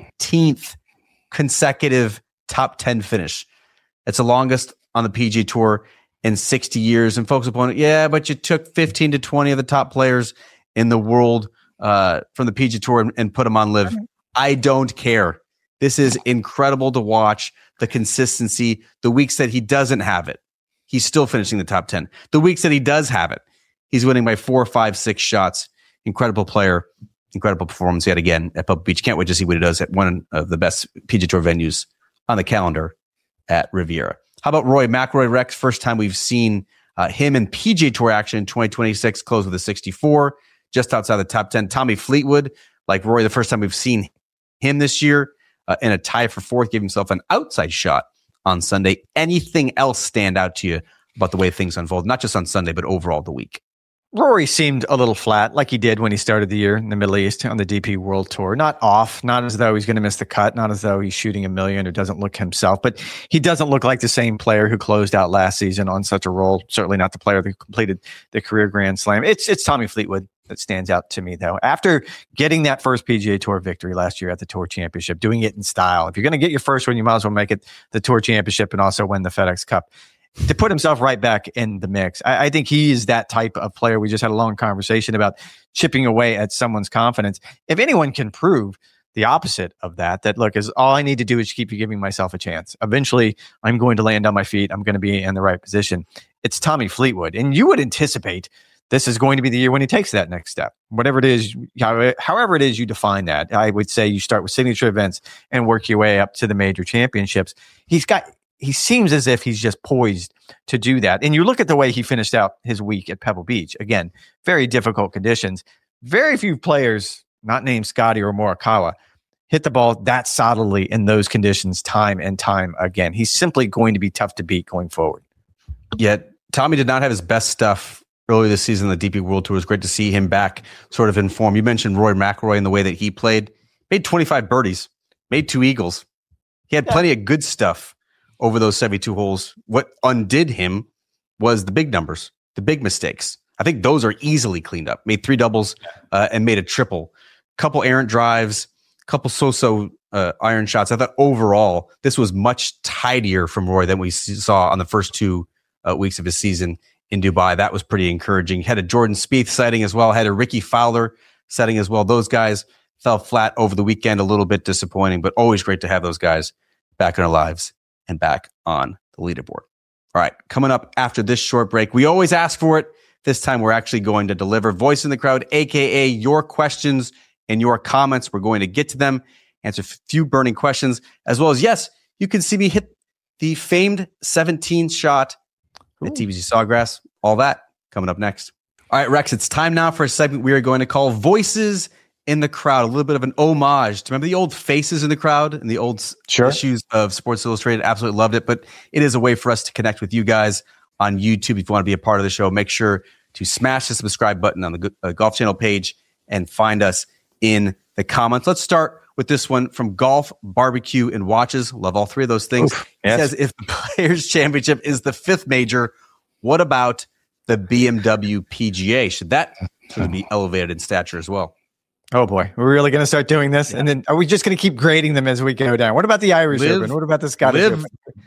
18th consecutive top 10 finish. It's the longest on the PGA Tour in 60 years. And folks upon it, yeah, but you took 15 to 20 of the top players in the world from the PGA Tour and put them on live. I don't care. This is incredible to watch. The consistency, the weeks that he doesn't have it, he's still finishing the top 10. The weeks that he does have it, he's winning by 4, 5, 6 shots. Incredible player, incredible performance yet again at Pebble Beach. Can't wait to see what he does at one of the best PGA Tour venues on the calendar at Riviera. How about Rory McIlroy, Rex? First time we've seen him in PGA Tour action in 2026, close with a 64, just outside the top 10. Tommy Fleetwood, like Rory, the first time we've seen him this year in a tie for 4th, gave himself an outside shot on Sunday. Anything else stand out to you about the way things unfold, not just on Sunday, but overall the week? Rory seemed a little flat, like he did when he started the year in the Middle East on the DP World Tour. Not off, not as though he's going to miss the cut, not as though he's shooting a million or doesn't look himself, but he doesn't look like the same player who closed out last season on such a roll. Certainly not the player that completed the career Grand Slam. It's Tommy Fleetwood that stands out to me, though. After getting that first PGA Tour victory last year at the Tour Championship, doing it in style. If you're going to get your first one, you might as well make it the Tour Championship and also win the FedEx Cup. To put himself right back in the mix. I think he is that type of player. We just had a long conversation about chipping away at someone's confidence. If anyone can prove the opposite of that look, is all I need to do is keep giving myself a chance. Eventually, I'm going to land on my feet. I'm going to be in the right position. It's Tommy Fleetwood. And you would anticipate this is going to be the year when he takes that next step. Whatever it is, however it is you define that, I would say you start with signature events and work your way up to the major championships. He seems as if he's just poised to do that. And you look at the way he finished out his week at Pebble Beach. Again, very difficult conditions. Very few players, not named Scotty or Morikawa, hit the ball that solidly in those conditions time and time again. He's simply going to be tough to beat going forward. Yet, Tommy did not have his best stuff earlier this season on the DP World Tour. It was great to see him back sort of in form. You mentioned Rory McIlroy and the way that he played. Made 25 birdies, made 2 eagles. He had plenty of good stuff over those 72 holes. What undid him was the big numbers, the big mistakes. I think those are easily cleaned up. Made 3 doubles and made a triple. Couple errant drives, couple so-so iron shots. I thought overall this was much tidier from Rory than we saw on the first 2 weeks of his season in Dubai. That was pretty encouraging. Had a Jordan Spieth sighting as well. Had a Ricky Fowler setting as well. Those guys fell flat over the weekend, a little bit disappointing, but always great to have those guys back in our lives and back on the leaderboard. All right, coming up after this short break, we always ask for it. This time we're actually going to deliver Voice in the Crowd, aka your questions and your comments. We're going to get to them, answer a few burning questions, as well as, yes, you can see me hit the famed 17 shot at TPC Sawgrass. All that coming up next. All right, Rex, it's time now for a segment we are going to call Voices in the Crowd, a little bit of an homage to remember the old faces in the crowd and the old issues of Sports Illustrated. Absolutely loved it, but it is a way for us to connect with you guys on YouTube. If you want to be a part of the show, make sure to smash the subscribe button on the Golf Channel page and find us in the comments. Let's start with this one from Golf Barbecue and Watches. Love all 3 of those things. It says, if the Players Championship is the 5th major, what about the BMW PGA? Should that sort of be elevated in stature as well? Oh boy, we're really going to start doing this? Yeah. And then are we just going to keep grading them as we go down? What about the Irish Open? What about the Scottish Open?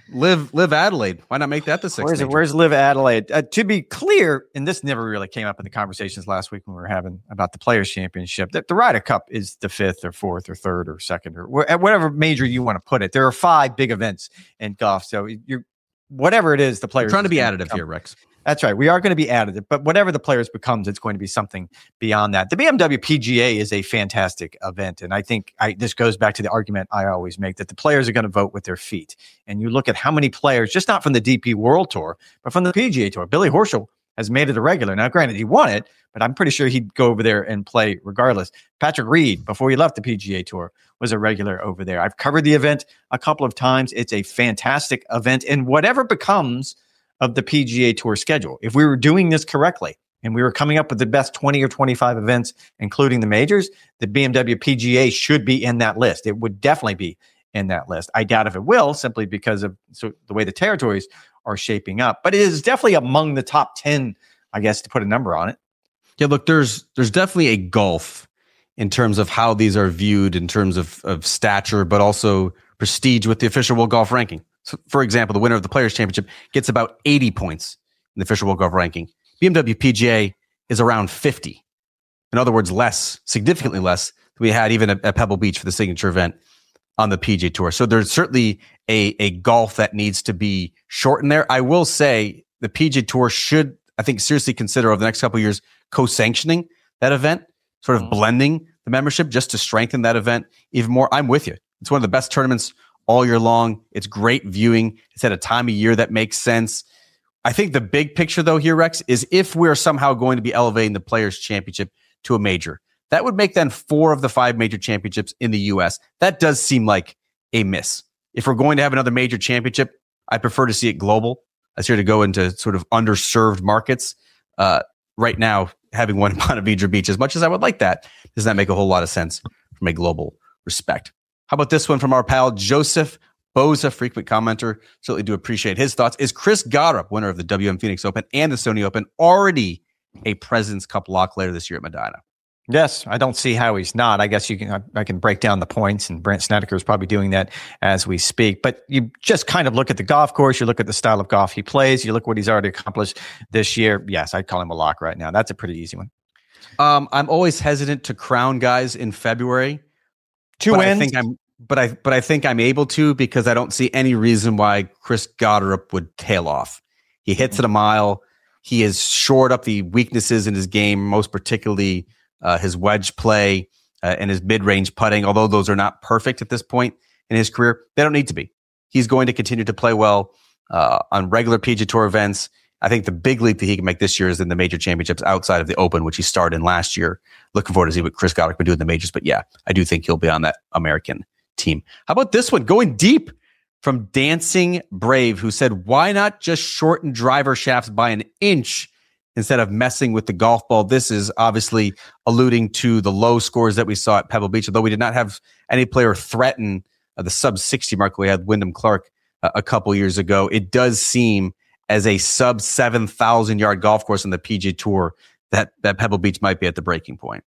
Live Adelaide. Why not make that the sixth? Where's Live Adelaide? To be clear, and this never really came up in the conversations last week when we were having about the Players Championship, that the Ryder Cup is the fifth or fourth or third or second or whatever major you want to put it. There are 5 big events in golf, so you're whatever it is, the players. We're trying to be additive here, Rex. That's right. We are going to be additive, but whatever the players becomes, it's going to be something beyond that. The BMW PGA is a fantastic event. And I think this goes back to the argument I always make that the players are going to vote with their feet. And you look at how many players, just not from the DP World Tour, but from the PGA Tour. Billy Horschel has made it a regular. Now, granted, he won it, but I'm pretty sure he'd go over there and play regardless. Patrick Reed, before he left the PGA Tour, was a regular over there. I've covered the event a couple of times. It's a fantastic event. And whatever becomes of the PGA Tour schedule, if we were doing this correctly and we were coming up with the best 20 or 25 events, including the majors, the BMW PGA should be in that list. It would definitely be in that list. I doubt if it will, simply because of the way the territories are shaping up. But it is definitely among the top 10, I guess, to put a number on it. Yeah, look, there's definitely a gulf in terms of how these are viewed in terms of stature, but also prestige with the official World Golf Ranking. So, for example, the winner of the Players' Championship gets about 80 points in the official World Golf Ranking. BMW PGA is around 50. In other words, less, significantly less than we had even at Pebble Beach for the signature event on the PGA Tour. So there's certainly a gulf that needs to be shortened there. I will say the PGA Tour should, I think, seriously consider over the next couple of years co-sanctioning that event, sort of blending the membership just to strengthen that event even more. I'm with you. It's one of the best tournaments all year long. It's great viewing. It's at a time of year that makes sense. I think the big picture, though, here, Rex, is if we're somehow going to be elevating the Players' Championship to a major, that would make then 4 of the 5 major championships in the U.S. That does seem like a miss. If we're going to have another major championship, I prefer to see it global. I see it to go into sort of underserved markets. Right now, having one in Ponte Vedra Beach, as much as I would like that, does not make a whole lot of sense from a global respect. How about this one from our pal Joseph Boza, frequent commenter? Certainly do appreciate his thoughts. Is Chris Goddard, winner of the WM Phoenix Open and the Sony Open, already a President's Cup lock later this year at Medina? Yes, I don't see how he's not. I guess I can break down the points, and Brant Snedeker is probably doing that as we speak. But you just kind of look at the golf course, you look at the style of golf he plays, you look what he's already accomplished this year. Yes, I'd call him a lock right now. That's a pretty easy one. I'm always hesitant to crown guys in February. 2 wins. I think I'm able to, because I don't see any reason why Chris Goddard would tail off. He hits it a mile. He has shored up the weaknesses in his game, most particularly his wedge play and his mid-range putting. Although those are not perfect at this point in his career, they don't need to be. He's going to continue to play well on regular PGA Tour events. I think the big leap that he can make this year is in the major championships outside of the Open, which he started in last year. Looking forward to see what Chris Goddard can do in the majors. But yeah, I do think he'll be on that American team. How about this one? Going deep from Dancing Brave, who said, why not just shorten driver shafts by an inch instead of messing with the golf ball? This is obviously alluding to the low scores that we saw at Pebble Beach, although we did not have any player threaten the sub 60 mark we had Wyndham Clark a couple years ago. It does seem as a sub 7,000 yard golf course in the PGA Tour that Pebble Beach might be at the breaking point.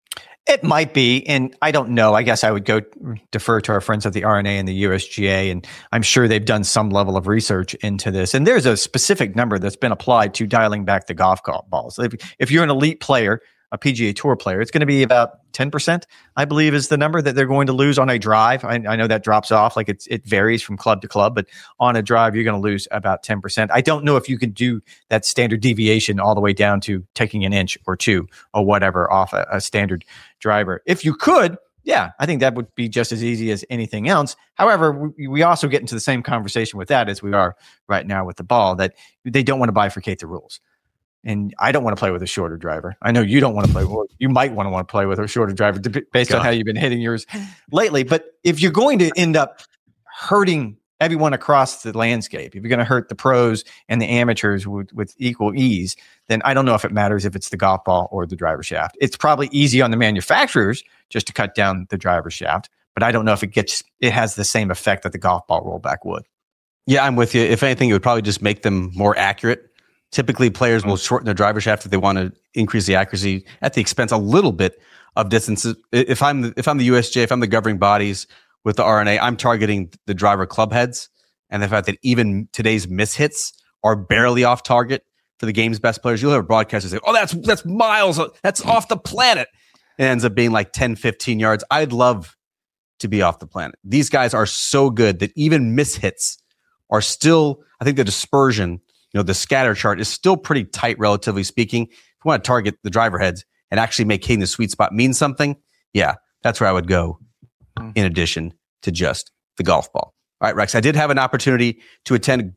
It might be, and I don't know. I guess I would go defer to our friends at the R&A and the USGA, and I'm sure they've done some level of research into this. And there's a specific number that's been applied to dialing back the golf balls. If you're an elite player, a PGA Tour player, it's going to be about 10%, I believe, is the number that they're going to lose on a drive. I know that drops off, like it varies from club to club, but on a drive, you're going to lose about 10%. I don't know if you can do that standard deviation all the way down to taking an inch or 2 or whatever off a standard driver. If you could, yeah, I think that would be just as easy as anything else. However, we also get into the same conversation with that as we are right now with the ball, that they don't want to bifurcate the rules. And I don't want to play with a shorter driver. I know you don't want to play. Well, you might want to play with a shorter driver based on how you've been hitting yours lately. But if you're going to end up hurting everyone across the landscape, if you're going to hurt the pros and the amateurs with equal ease, then I don't know if it matters if it's the golf ball or the driver shaft. It's probably easy on the manufacturers just to cut down the driver shaft, but I don't know if it has the same effect that the golf ball rollback would. Yeah, I'm with you. If anything, it would probably just make them more accurate. Typically, players will shorten their driver shaft if they want to increase the accuracy at the expense a little bit of distances. If I'm the USGA, if I'm the governing bodies with the R&A, I'm targeting the driver club heads and the fact that even today's mishits are barely off target for the game's best players. You'll have broadcasters say, oh, that's miles. That's off the planet. It ends up being like 10, 15 yards. I'd love to be off the planet. These guys are so good that even mishits are still, I think the dispersion, the scatter chart is still pretty tight, relatively speaking. If you want to target the driver heads and actually make hitting the sweet spot mean something, yeah, that's where I would go in addition to just the golf ball. All right, Rex, I did have an opportunity to attend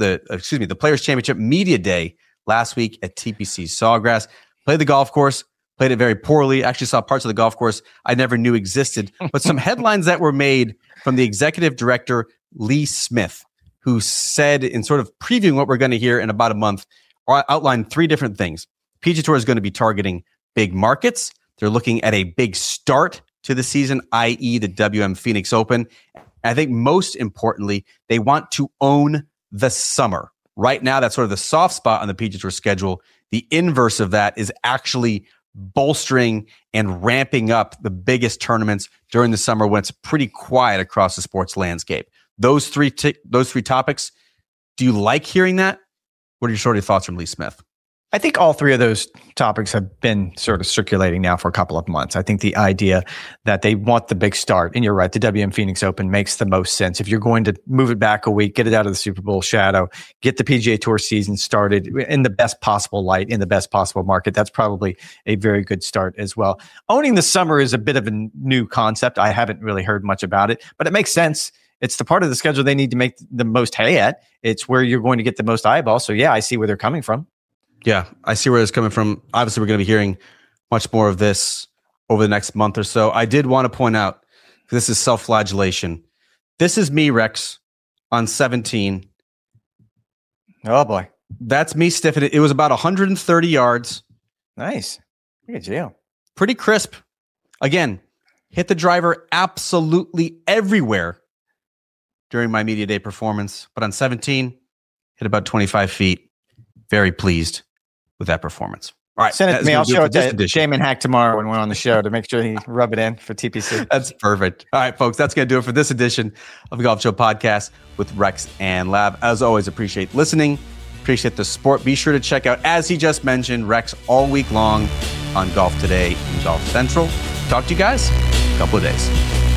the Players Championship Media Day last week at TPC Sawgrass. Played the golf course, played it very poorly. Actually saw parts of the golf course I never knew existed. But some headlines that were made from the executive director, Lee Smith, who said, in sort of previewing what we're going to hear in about a month, outlined 3 different things. PGA Tour is going to be targeting big markets. They're looking at a big start to the season, i.e. the WM Phoenix Open. I think most importantly, they want to own the summer. Right now, that's sort of the soft spot on the PGA Tour schedule. The inverse of that is actually bolstering and ramping up the biggest tournaments during the summer when it's pretty quiet across the sports landscape. Those three topics, do you like hearing that? What are your sort of thoughts from Lee Smith? I think all 3 of those topics have been sort of circulating now for a couple of months. I think the idea that they want the big start, and you're right, the WM Phoenix Open makes the most sense. If you're going to move it back a week, get it out of the Super Bowl shadow, get the PGA Tour season started in the best possible light, in the best possible market, that's probably a very good start as well. Owning the summer is a bit of a new concept. I haven't really heard much about it, but it makes sense. It's the part of the schedule they need to make the most hay at. It's where you're going to get the most eyeballs. So yeah, I see where they're coming from. Yeah, I see where it's coming from. Obviously, we're going to be hearing much more of this over the next month or so. I did want to point out, this is self-flagellation. This is me, Rex, on 17. Oh, boy. That's me stiffing it. It was about 130 yards. Nice. Look at you. Pretty crisp. Again, hit the driver absolutely everywhere during my media day performance. But on 17, hit about 25 feet. Very pleased with that performance. All right. Send it to me. I'll show it to Jamin Hack tomorrow when we're on the show to make sure he rub it in for TPC. That's perfect. All right, folks, that's going to do it for this edition of the Golf Show podcast with Rex and Lab. As always, appreciate listening. Appreciate the support. Be sure to check out, as he just mentioned, Rex all week long on Golf Today and Golf Central. Talk to you guys in a couple of days.